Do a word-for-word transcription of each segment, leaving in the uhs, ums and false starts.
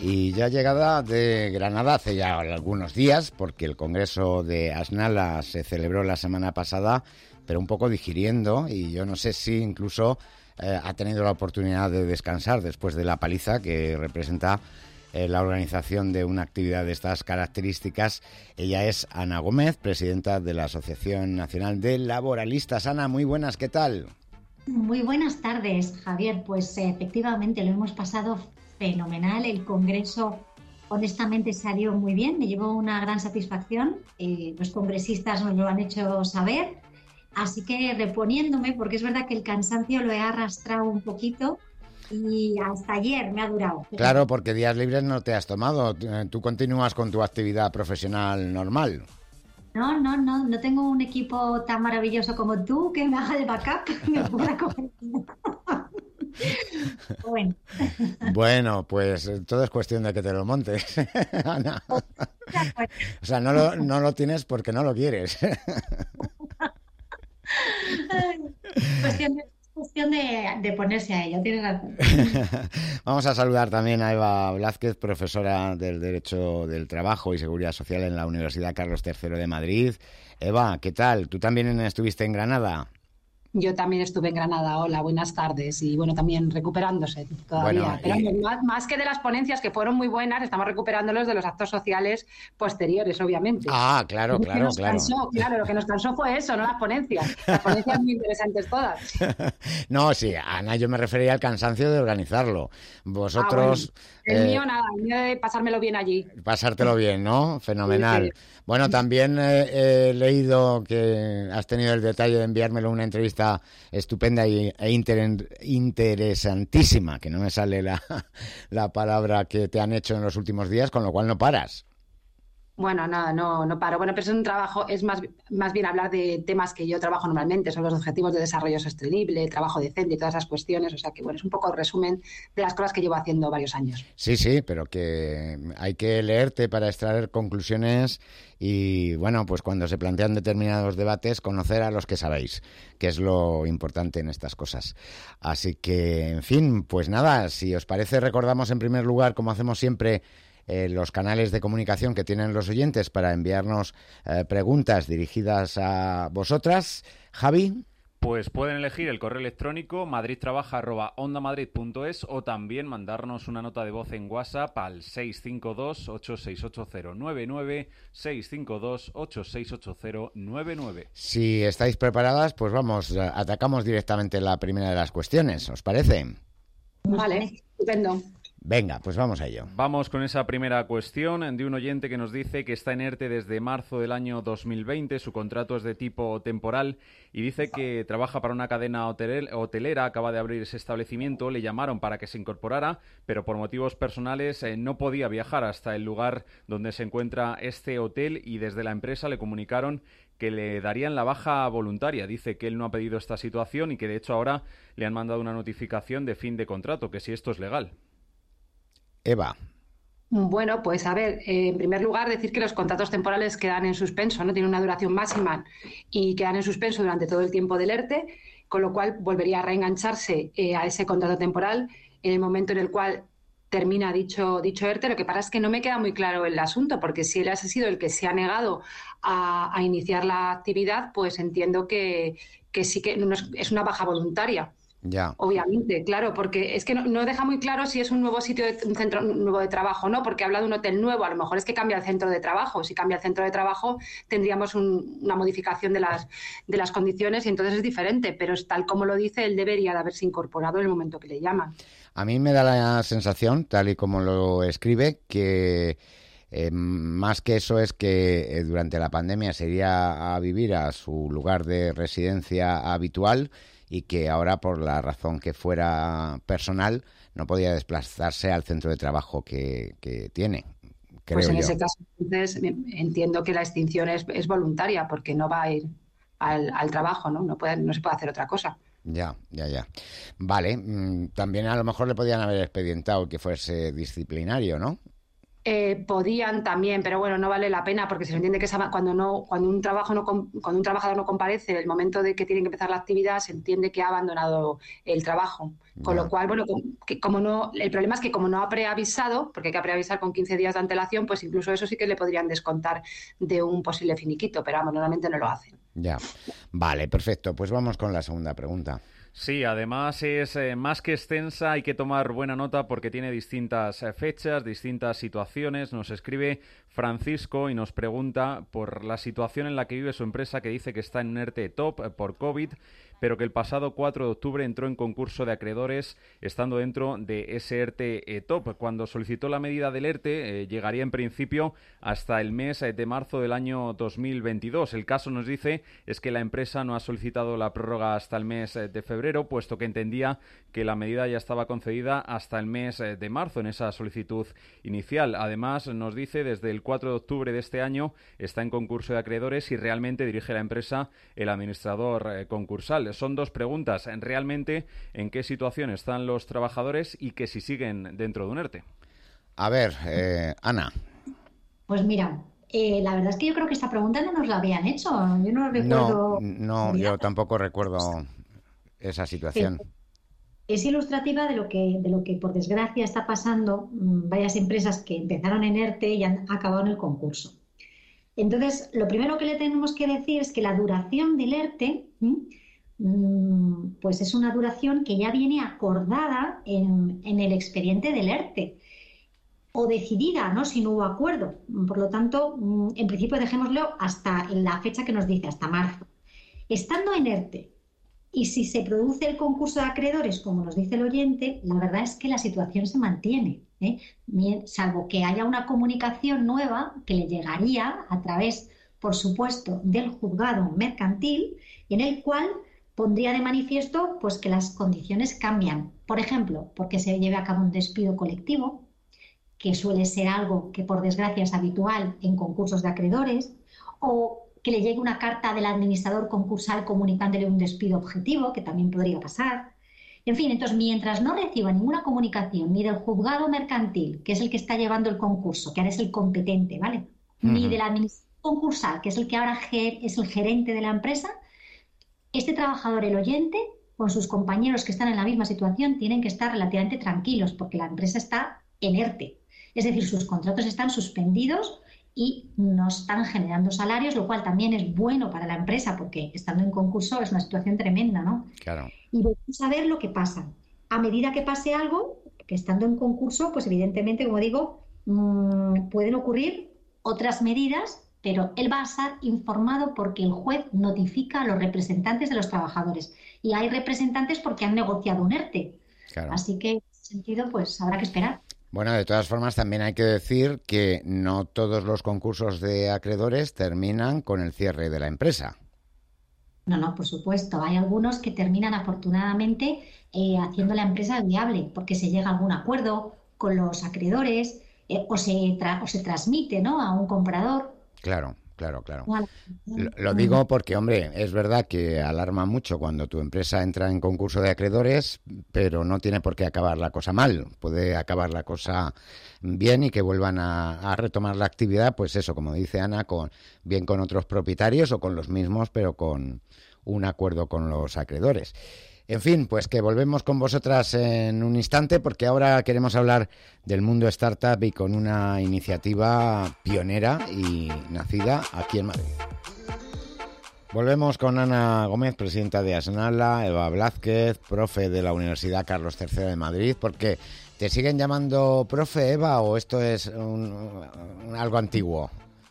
Y ya llegada de Granada hace ya algunos días, porque el Congreso de Asnala se celebró la semana pasada, pero un poco digiriendo, y yo no sé si incluso eh, ha tenido la oportunidad de descansar después de la paliza que representa eh, la organización de una actividad de estas características. Ella es Ana Gómez, presidenta de la Asociación Nacional de Laboralistas. Ana, muy buenas, ¿qué tal? Muy buenas tardes, Javier. Pues eh, efectivamente lo hemos pasado fenomenal. El Congreso honestamente salió muy bien, me llevó una gran satisfacción. Eh, los congresistas nos lo han hecho saber. Así que reponiéndome, porque es verdad que el cansancio lo he arrastrado un poquito y hasta ayer me ha durado. Claro, porque días libres no te has tomado. Tú continúas con tu actividad profesional normal. No, no, no, no tengo un equipo tan maravilloso como tú que me haga el backup y me pueda coger. Bueno. Bueno, pues todo es cuestión de que te lo montes, Ana. O sea, no lo, no lo tienes porque no lo quieres. Cuestión de, cuestión de, de ponerse a ello, tienes razón. Vamos a saludar también a Eva Blázquez, profesora del Derecho del Trabajo y Seguridad Social en la Universidad Carlos tercero de Madrid. Eva, ¿qué tal? ¿Tú también estuviste en Granada? Yo también estuve en Granada, hola, buenas tardes, y bueno, también recuperándose todavía, Bueno, pero y... más, más que de las ponencias que fueron muy buenas, estamos recuperándolos de los actos sociales posteriores, obviamente. Ah, claro, Lo que claro, nos claro. Cansó, claro, lo que nos cansó fue eso, no las ponencias, las ponencias muy interesantes todas. No, sí, Ana, yo me refería al cansancio de organizarlo. Vosotros... Ah, bueno. El eh, mío nada, el mío de pasármelo bien allí. Pasártelo bien, ¿no? Fenomenal. Sí, sí. Bueno, también eh, he leído que has tenido el detalle de enviármelo una entrevista estupenda y, e inter, interesantísima, que no me sale la, la palabra que te han hecho en los últimos días, con lo cual no paras. Bueno, nada, no, no paro. Bueno, pero es un trabajo, es más, más bien hablar de temas que yo trabajo normalmente, son los objetivos de desarrollo sostenible, trabajo decente y todas esas cuestiones. O sea que, bueno, es un poco el resumen de las cosas que llevo haciendo varios años. Sí, sí, pero que hay que leerte para extraer conclusiones y, bueno, pues cuando se plantean determinados debates, conocer a los que sabéis, que es lo importante en estas cosas. Así que, en fin, pues nada, si os parece, recordamos en primer lugar, como hacemos siempre, Eh, los canales de comunicación que tienen los oyentes para enviarnos eh, preguntas dirigidas a vosotras. Javi. Pues pueden elegir el correo electrónico madridtrabaja arroba ondamadrid punto es o también mandarnos una nota de voz en WhatsApp al seis cinco dos, ocho seis ocho cero nueve nueve, seis cinco dos, ocho seis ocho cero nueve nueve. Si estáis preparadas, pues vamos, atacamos directamente la primera de las cuestiones, ¿os parece? Vale, estupendo. Venga, pues vamos a ello. Vamos con esa primera cuestión de un oyente que nos dice que está en ERTE desde marzo del año dos mil veinte, su contrato es de tipo temporal y dice que trabaja para una cadena hotel- hotelera, acaba de abrir ese establecimiento, le llamaron para que se incorporara, pero por motivos personales eh, no podía viajar hasta el lugar donde se encuentra este hotel y desde la empresa le comunicaron que le darían la baja voluntaria. Dice que él no ha pedido esta situación y que de hecho ahora le han mandado una notificación de fin de contrato, que si esto es legal. Eva. Bueno, pues a ver, eh, en primer lugar decir que los contratos temporales quedan en suspenso, ¿no? Tienen una duración máxima y quedan en suspenso durante todo el tiempo del ERTE, con lo cual volvería a reengancharse eh, a ese contrato temporal en el momento en el cual termina dicho, dicho ERTE. Lo que pasa es que no me queda muy claro el asunto, porque si él ha sido el que se ha negado a, a iniciar la actividad, pues entiendo que, que sí que no es, es una baja voluntaria. Ya. Obviamente, claro, porque es que no, no deja muy claro si es un nuevo sitio, de, un centro nuevo de trabajo, ¿no? Porque habla de un hotel nuevo, a lo mejor es que cambia el centro de trabajo. Si cambia el centro de trabajo, tendríamos un, una modificación de las, de las condiciones y entonces es diferente, pero es tal como lo dice, él debería de haberse incorporado en el momento que le llaman. A mí me da la sensación, tal y como lo escribe, que eh, más que eso es que eh, durante la pandemia se iría a vivir a su lugar de residencia habitual y que ahora, por la razón que fuera personal, no podía desplazarse al centro de trabajo que, que tiene. Creo pues en yo. ese caso, entonces, entiendo que la extinción es, es voluntaria, porque no va a ir al, al trabajo, ¿no? No, puede, no se puede hacer otra cosa. Ya, ya, ya. Vale, también a lo mejor le podían haber expedientado que fuese disciplinario, ¿no? Eh, podían también, pero bueno, no vale la pena porque se entiende que esa, cuando no cuando un trabajo no cuando un trabajador no comparece en el momento de que tiene que empezar la actividad, se entiende que ha abandonado el trabajo. Con Ya. lo cual, bueno, que como no, el problema es que como no ha preavisado, porque hay que preavisar con quince días de antelación, pues incluso eso sí que le podrían descontar de un posible finiquito, pero vamos, normalmente no lo hacen. Ya. Vale, perfecto. Pues vamos con la segunda pregunta. Sí, además es eh, más que extensa, hay que tomar buena nota porque tiene distintas eh, fechas, distintas situaciones. Nos escribe Francisco y nos pregunta por la situación en la que vive su empresa, que dice que está en un ERTE top eh, por COVID, pero que el pasado cuatro de octubre entró en concurso de acreedores estando dentro de ese ERTE eh, top. Cuando solicitó la medida del ERTE, eh, llegaría en principio hasta el mes eh, de marzo del año dos mil veintidós. El caso, nos dice, es que la empresa no ha solicitado la prórroga hasta el mes eh, de febrero, puesto que entendía que la medida ya estaba concedida hasta el mes eh, de marzo en esa solicitud inicial. Además, nos dice, desde el cuatro de octubre de este año está en concurso de acreedores y realmente dirige la empresa el administrador eh, concursal. Son dos preguntas. Realmente, ¿en qué situación están los trabajadores y que si siguen dentro de un ERTE? A ver, eh, Ana. Pues mira, eh, la verdad es que yo creo que esta pregunta no nos la habían hecho. Yo no recuerdo. No, no, yo tampoco recuerdo esa situación. Pero es ilustrativa de lo que, de lo que por desgracia está pasando mmm, varias empresas que empezaron en ERTE y han acabado en el concurso. Entonces, lo primero que le tenemos que decir es que la duración del ERTE mmm, pues es una duración que ya viene acordada en, en el expediente del ERTE o decidida, ¿no? Si no hubo acuerdo. Por lo tanto, en principio dejémoslo hasta la fecha que nos dice, hasta marzo. Estando en ERTE, y si se produce el concurso de acreedores, como nos dice el oyente, la verdad es que la situación se mantiene, ¿eh? Salvo que haya una comunicación nueva que le llegaría a través, por supuesto, del juzgado mercantil, en el cual pondría de manifiesto pues, que las condiciones cambian. Por ejemplo, porque se lleve a cabo un despido colectivo, que suele ser algo que por desgracia es habitual en concursos de acreedores, o que le llegue una carta del administrador concursal comunicándole un despido objetivo, que también podría pasar. En fin, entonces, mientras no reciba ninguna comunicación ni del juzgado mercantil, que es el que está llevando el concurso, que ahora es el competente, ¿vale? Uh-huh. Ni del administrador concursal, que es el que ahora es el gerente de la empresa, este trabajador, el oyente, con sus compañeros que están en la misma situación, tienen que estar relativamente tranquilos, porque la empresa está en ERTE. Es decir, sus contratos están suspendidos y no están generando salarios, lo cual también es bueno para la empresa porque estando en concurso es una situación tremenda, ¿no? Claro. Y vamos a ver lo que pasa. A medida que pase algo, que estando en concurso, pues evidentemente, como digo, mmm, pueden ocurrir otras medidas, pero él va a estar informado porque el juez notifica a los representantes de los trabajadores. Y hay representantes porque han negociado un ERTE. Claro. Así que, en ese sentido, pues habrá que esperar. Bueno, de todas formas, también hay que decir que no todos los concursos de acreedores terminan con el cierre de la empresa. No, no, por supuesto. Hay algunos que terminan, afortunadamente, eh, haciendo la empresa viable, porque se llega a algún acuerdo con los acreedores eh, o, se tra- o se transmite, ¿no?, a un comprador. Claro. Claro, claro. Lo, lo digo porque, hombre, es verdad que alarma mucho cuando tu empresa entra en concurso de acreedores, pero no tiene por qué acabar la cosa mal. Puede acabar la cosa bien y que vuelvan a, a retomar la actividad, pues eso, como dice Ana, con, bien con otros propietarios o con los mismos, pero con un acuerdo con los acreedores. En fin, pues que volvemos con vosotras en un instante porque ahora queremos hablar del mundo startup y con una iniciativa pionera y nacida aquí en Madrid. Volvemos con Ana Gómez, presidenta de Asnala, Eva Blázquez, profe de la Universidad Carlos tercero de Madrid, porque ¿te siguen llamando profe, Eva, o esto es un, un, algo antiguo?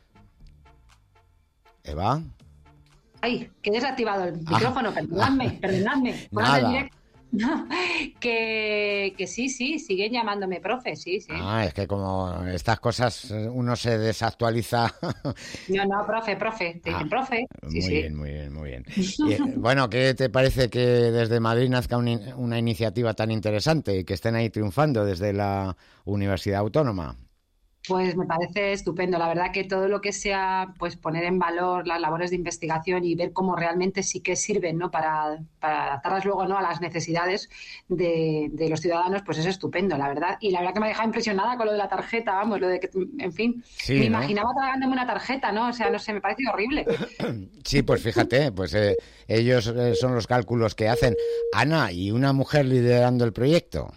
¿Eva? Ay, que he desactivado el micrófono, ah, perdonadme, ah, perdonadme. Nada. No, que, que sí, sí, siguen llamándome profe, sí, sí. Ah, es que como estas cosas uno se desactualiza. No, no, profe, profe, te dicen ah, profe. Sí, muy sí. bien, muy bien, muy bien. Y, bueno, ¿qué te parece que desde Madrid nazca un, una iniciativa tan interesante y que estén ahí triunfando desde la Universidad Autónoma? Pues me parece estupendo. La verdad que todo lo que sea pues poner en valor las labores de investigación y ver cómo realmente sí que sirven, ¿no? para, para adaptarlas luego, ¿no? a las necesidades de, de los ciudadanos, pues es estupendo, la verdad. Y la verdad que me ha dejado impresionada con lo de la tarjeta, vamos, lo de que, en fin, Sí, me ¿no? imaginaba tragándome una tarjeta, ¿no? O sea, no sé, me parece horrible. Sí, pues fíjate, pues eh, ellos eh, son los cálculos que hacen. Ana, ¿y una mujer liderando el proyecto?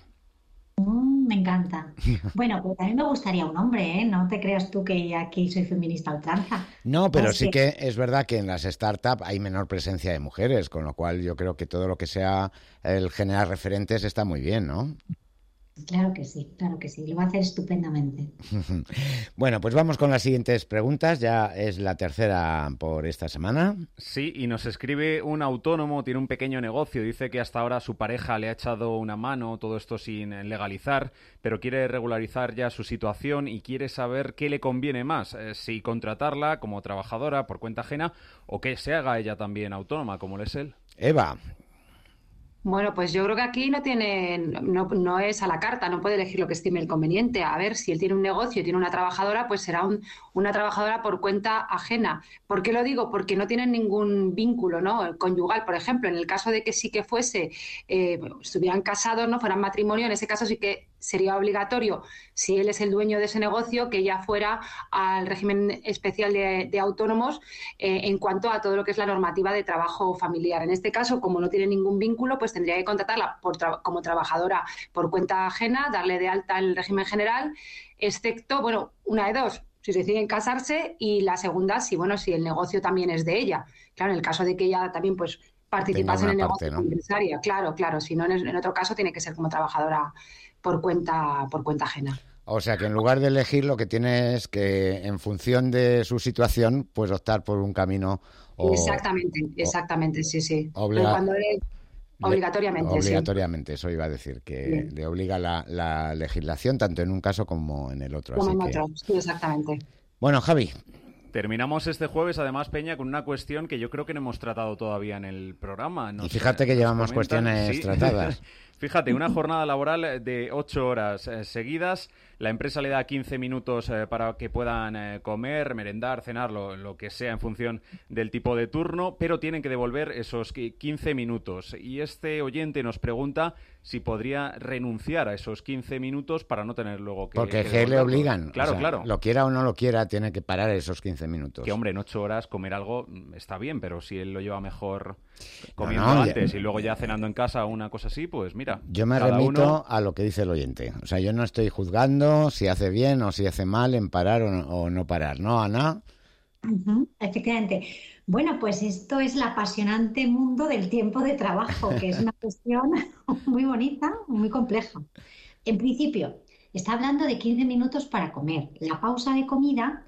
Mm, me encanta. Bueno, pues a mí me gustaría un hombre, ¿eh? No te creas tú que aquí soy feminista a ultranza. No, pero sí Así que es verdad que en las startups hay menor presencia de mujeres, con lo cual yo creo que todo lo que sea el generar referentes está muy bien, ¿no? claro que sí, claro que sí, lo va a hacer estupendamente. Bueno, pues vamos con las siguientes preguntas. Ya es la tercera por esta semana. Sí, y nos escribe un autónomo, tiene un pequeño negocio, dice que hasta ahora su pareja le ha echado una mano, todo esto sin legalizar, pero quiere regularizar ya su situación y quiere saber qué le conviene más, eh, si contratarla como trabajadora por cuenta ajena o que se haga ella también autónoma, como lo es él. Eva, Bueno, pues yo creo que aquí no tiene, no, no es a la carta, no puede elegir lo que estime el conveniente. A ver, si él tiene un negocio y tiene una trabajadora, pues será un- una trabajadora por cuenta ajena. ¿Por qué lo digo? Porque no tienen ningún vínculo, ¿no? Conyugal, por ejemplo, en el caso de que sí que fuese, eh, estuvieran casados, no fueran matrimonio, en ese caso sí que sería obligatorio, si él es el dueño de ese negocio, que ella fuera al régimen especial de, de autónomos eh, en cuanto a todo lo que es la normativa de trabajo familiar. En este caso, como no tiene ningún vínculo, pues tendría que contratarla por tra- como trabajadora por cuenta ajena, darle de alta en el régimen general, excepto, bueno, una de dos, si deciden casarse, y la segunda, si bueno, si el negocio también es de ella. Claro, en el caso de que ella también pues tenga participase en una el parte, negocio ¿no? como empresaria, claro, claro, si no, en, en otro caso tiene que ser como trabajadora por cuenta, por cuenta ajena. O sea que en lugar de elegir lo que tiene es que en función de su situación, pues optar por un camino o, Exactamente, o exactamente, sí, sí. Pero obliga, cuando es le- obligatoriamente, sí. obligatoriamente, eso iba a decir, que Bien. le obliga la, la legislación tanto en un caso como en el otro. Como Así en que, otro, sí, exactamente. bueno, Javi, Terminamos este jueves, además, Peña, con una cuestión que yo creo que no hemos tratado todavía en el programa. Nos, y fíjate que nos llevamos comentan, cuestiones sí. tratadas. Fíjate, una jornada laboral de ocho horas eh, seguidas. La empresa le da quince minutos eh, para que puedan eh, comer, merendar, cenar, lo, lo que sea en función del tipo de turno, pero tienen que devolver esos quince minutos. Y este oyente nos pregunta si podría renunciar a esos quince minutos para no tener luego que... Porque que que le devolverlos. obligan. Claro, o sea, claro. Lo quiera o no lo quiera, tiene que parar esos quince minutos. Que, hombre, en ocho horas comer algo mm, está bien, pero si él lo lleva mejor comiendo No, no, antes ya- y luego ya cenando en casa o una cosa así, pues mira, Yo me cada remito uno... a lo que dice el oyente. O sea, yo no estoy juzgando si hace bien o si hace mal en parar o no, o no parar. ¿No, Ana? Ujú, efectivamente. Bueno, pues esto es el apasionante mundo del tiempo de trabajo, que es una cuestión muy bonita, muy compleja. En principio, está hablando de quince minutos para comer. La pausa de comida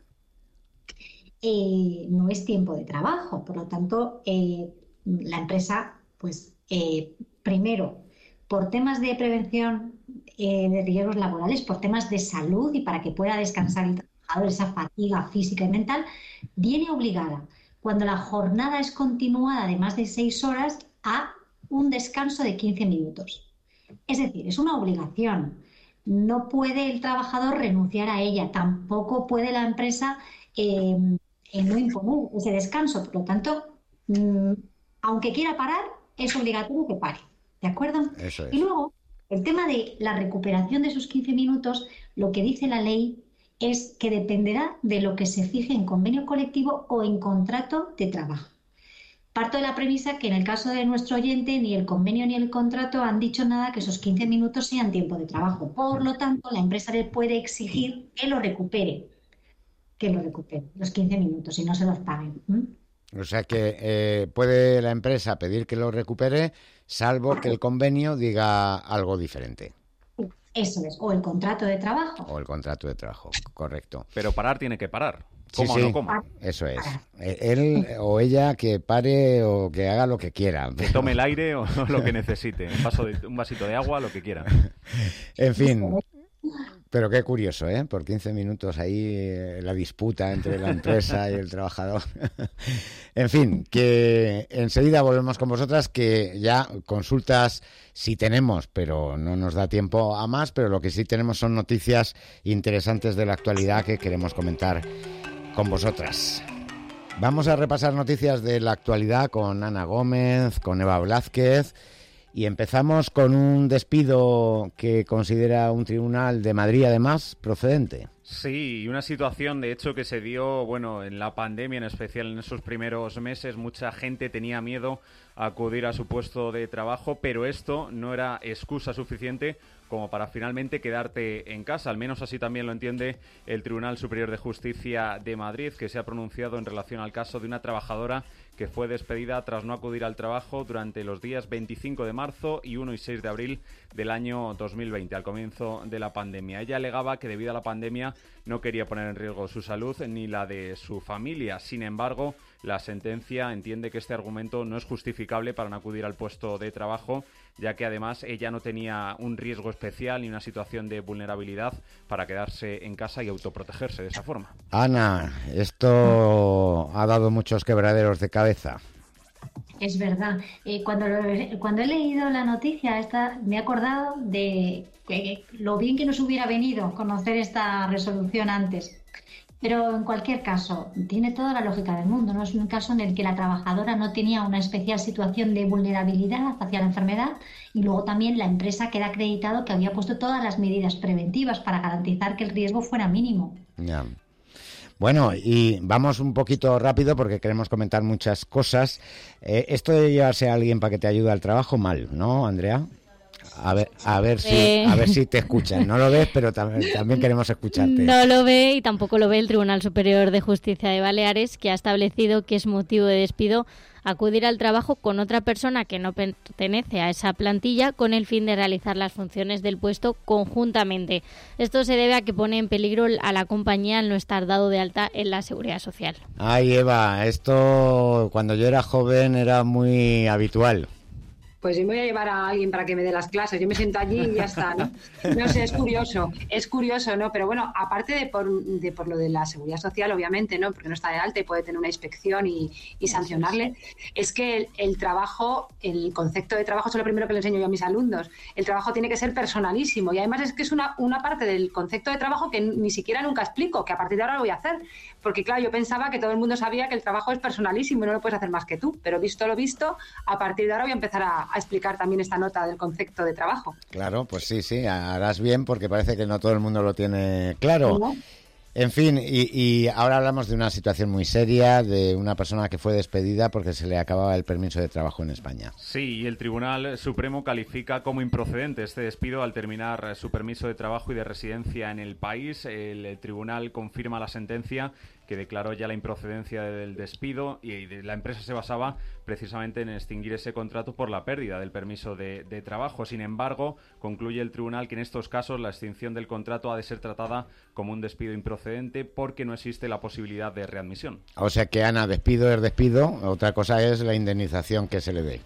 eh, no es tiempo de trabajo, por lo tanto, eh, la empresa, pues, eh, primero, por temas de prevención eh, de riesgos laborales, por temas de salud y para que pueda descansar el trabajador, esa fatiga física y mental, viene obligada, cuando la jornada es continuada de más de seis horas, a un descanso de quince minutos. Es decir, es una obligación. No puede el trabajador renunciar a ella, tampoco puede la empresa eh, eh, no imponer ese descanso. Por lo tanto, mm, aunque quiera parar, es obligatorio que pare. ¿De acuerdo? Eso Y es. luego, el tema de la recuperación de esos quince minutos, lo que dice la ley es que dependerá de lo que se fije en convenio colectivo o en contrato de trabajo. Parto de la premisa que en el caso de nuestro oyente ni el convenio ni el contrato han dicho nada que esos quince minutos sean tiempo de trabajo. Por lo tanto, la empresa le puede exigir que lo recupere, que lo recupere, los quince minutos y no se los paguen. ¿Mm? O sea que eh, puede la empresa pedir que lo recupere, salvo que el convenio diga algo diferente. Eso es, o el contrato de trabajo. O el contrato de trabajo, correcto. Pero parar tiene que parar. Sí, Coma o sí, no coma. eso es. Eh, Él o ella que pare o que haga lo que quiera. Que tome el aire o lo que necesite. Un, vaso de, un vasito de agua, lo que quiera. En fin, Pero qué curioso, ¿eh? Por quince minutos ahí eh, la disputa entre la empresa y el trabajador. En fin, que enseguida volvemos con vosotras, que ya consultas sí tenemos, pero no nos da tiempo a más, pero lo que sí tenemos son noticias interesantes de la actualidad que queremos comentar con vosotras. Vamos a repasar noticias de la actualidad con Ana Gómez, con Eva Blázquez. Y empezamos con un despido que considera un tribunal de Madrid, además, procedente. Sí, y una situación, de hecho, que se dio, bueno, en la pandemia, en especial en esos primeros meses, mucha gente tenía miedo a acudir a su puesto de trabajo, pero esto no era excusa suficiente como para finalmente quedarte en casa. Al menos así también lo entiende el Tribunal Superior de Justicia de Madrid, que se ha pronunciado en relación al caso de una trabajadora que fue despedida tras no acudir al trabajo durante los días veinticinco de marzo y uno y seis de abril del año dos mil veinte, al comienzo de la pandemia. Ella alegaba que debido a la pandemia no quería poner en riesgo su salud ni la de su familia. Sin embargo, la sentencia entiende que este argumento no es justificable para no acudir al puesto de trabajo, ya que además ella no tenía un riesgo especial ni una situación de vulnerabilidad para quedarse en casa y autoprotegerse de esa forma. Ana, esto ha dado muchos quebraderos de cabeza. Es verdad. Eh, cuando, lo, cuando he leído la noticia esta, me he acordado de que, lo bien que nos hubiera venido conocer esta resolución antes. Pero en cualquier caso, tiene toda la lógica del mundo. No es un caso en el que la trabajadora no tenía una especial situación de vulnerabilidad hacia la enfermedad y luego también la empresa queda acreditado que había puesto todas las medidas preventivas para garantizar que el riesgo fuera mínimo. Ya. Bueno, y vamos un poquito rápido porque queremos comentar muchas cosas. Eh, esto de llevarse a alguien para que te ayude al trabajo, mal, ¿no, Andrea? A ver, a ver si, Eh. a ver si te escuchan. No lo ves, pero también, también queremos escucharte. No lo ve y tampoco lo ve el Tribunal Superior de Justicia de Baleares, que ha establecido que es motivo de despido acudir al trabajo con otra persona que no pertenece a esa plantilla con el fin de realizar las funciones del puesto conjuntamente. Esto se debe a que pone en peligro a la compañía al no estar dado de alta en la Seguridad Social. Ay, Eva, esto cuando yo era joven era muy habitual. Pues yo me voy a llevar a alguien para que me dé las clases. Yo me siento allí y ya está, ¿no? No sé, es curioso, es curioso, ¿no? Pero bueno, aparte de por, de por lo de la seguridad social, obviamente, ¿no? Porque no está de alta y puede tener una inspección y, y sancionarle, es que el, el trabajo, el concepto de trabajo es lo primero que le enseño yo a mis alumnos. El trabajo tiene que ser personalísimo y además es que es una, una parte del concepto de trabajo que ni siquiera nunca explico, que a partir de ahora lo voy a hacer. Porque claro, yo pensaba que todo el mundo sabía que el trabajo es personalísimo y no lo puedes hacer más que tú. Pero visto lo visto, a partir de ahora voy a empezar a a explicar también esta nota del concepto de trabajo. Claro, pues sí, sí, harás bien porque parece que no todo el mundo lo tiene claro. ¿No? En fin, y, y ahora hablamos de una situación muy seria, de una persona que fue despedida porque se le acababa el permiso de trabajo en España. Sí, y el Tribunal Supremo califica como improcedente este despido al terminar su permiso de trabajo y de residencia en el país. El tribunal confirma la sentencia que declaró ya la improcedencia del despido y la empresa se basaba precisamente en extinguir ese contrato por la pérdida del permiso de, de trabajo. Sin embargo, concluye el tribunal que en estos casos la extinción del contrato ha de ser tratada como un despido improcedente porque no existe la posibilidad de readmisión. O sea que, Ana, despido es despido, otra cosa es la indemnización que se le dé.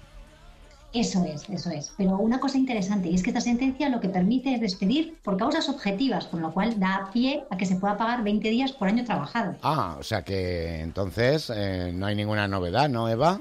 Eso es, eso es. Pero una cosa interesante, y es que esta sentencia lo que permite es despedir por causas objetivas, con lo cual da pie a que se pueda pagar veinte días por año trabajado. Ah, o sea que entonces eh, no hay ninguna novedad, ¿no, Eva?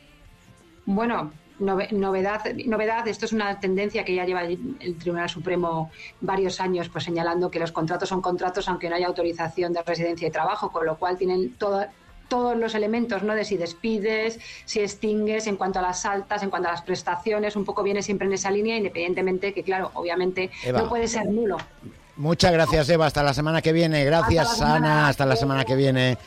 Bueno, nove- novedad, novedad, esto es una tendencia que ya lleva el el Tribunal Supremo varios años pues señalando que los contratos son contratos aunque no haya autorización de residencia y trabajo, con lo cual tienen toda... todos los elementos, ¿no? De si despides, si extingues, en cuanto a las altas, en cuanto a las prestaciones, un poco viene siempre en esa línea, independientemente que, claro, obviamente Eva, no puede ser nulo. Muchas gracias, Eva. Hasta la semana que viene. Gracias, Hasta la semana Ana. Hasta la que semana viene. que viene.